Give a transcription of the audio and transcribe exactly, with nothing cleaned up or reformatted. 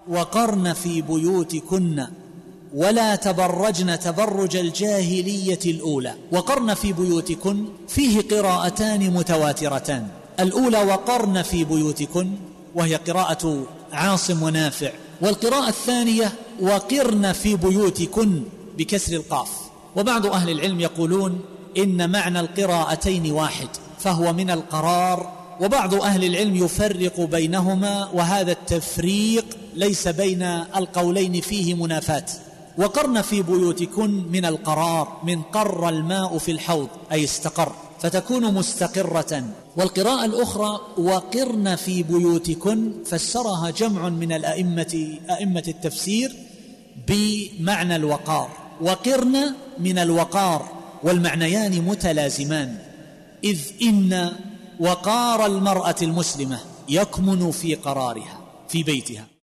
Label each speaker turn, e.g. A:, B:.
A: وقرن في بيوتكن ولا تبرجن تبرج الجاهلية الأولى. وقرن في بيوتكن فيه قراءتان متواترتان، الأولى وقرن في بيوتكن وهي قراءة عاصم ونافع، والقراءة الثانية وقرن في بيوتكن بكسر القاف. وبعض أهل العلم يقولون إن معنى القراءتين واحد فهو من القرار، وبعض أهل العلم يفرق بينهما، وهذا التفريق ليس بين القولين فيه منافاة. وقرن في بيوتكن من القرار، من قر الماء في الحوض أي استقر، فتكون مستقرة. والقراءة الأخرى وقرن في بيوتكن فسرها جمع من الأئمة أئمة التفسير بمعنى الوقار، وقرن من الوقار، والمعنيان متلازمان، إذ إن وقار المرأة المسلمة يكمن في قرارها في بيتها.